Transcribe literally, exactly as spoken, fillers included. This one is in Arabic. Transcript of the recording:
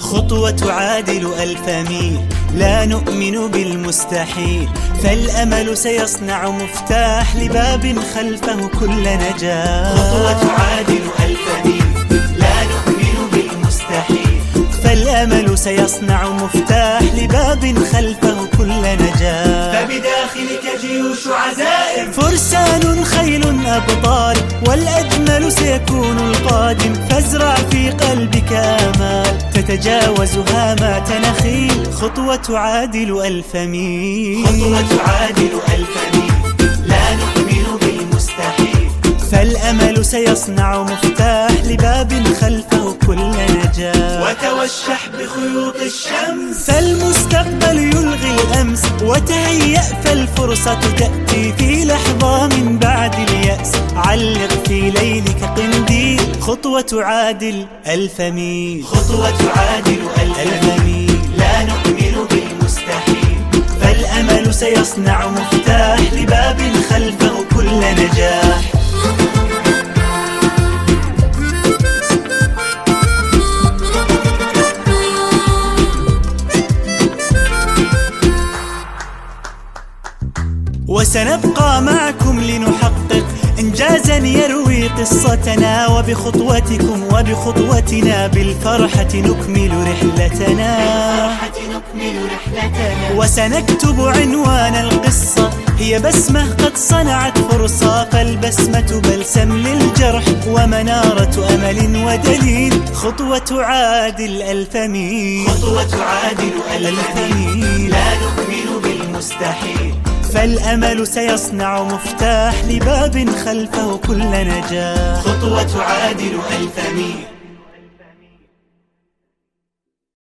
خطوة تعادل ألف ميل، لا نؤمن بالمستحيل، فالأمل سيصنع مفتاح لباب خلفه كل نجاح. خطوة تعادل ألف ميل، لا نؤمن بالمستحيل، فالأمل سيصنع مفتاح لباب خلفه كل نجاح. فبداخلك جيوش عزائم، فرسان خيل أبطال، والأجمل سيكون القادم، فازرع في قلبك آمال تتجاوز هامات نخيل. خطوة تعادل ألف ميل، خطوة تعادل ألف ميل، لا نؤمن بالمستحيل، فالأمل سيصنع مفتاح لباب خلفه كل نجاح. وتوشح بخيوط الشمس، فالمستقبل يلغي الأمس، وتهيأ فالفرصة تأتي في لحظة من بعد اليأس. علق في ليلك قنديل، خطوة تعادل ألف ميل، خطوة تعادل ألف ميل، لا نؤمن بالمستحيل، فالأمل سيصنع مفتاح لباب خلفه كل نجاح. وسنبقى معكم لنحقق إنجازا يروي قصتنا، وبخطوتكم وبخطوتنا بالفرحة نكمل رحلتنا. وسنكتب عنوان القصة، هي بسمة قد صنعت فرصة، فالبسمة بلسم للجرح ومنارة أمل ودليل. خطوة تعادل ألف ميل، خطوة تعادل ألف ميل، لا نؤمن بالمستحيل، فالأمل سيصنع مفتاح لباب خلفه كل نجاح. خطوة تعادل ألف ميل.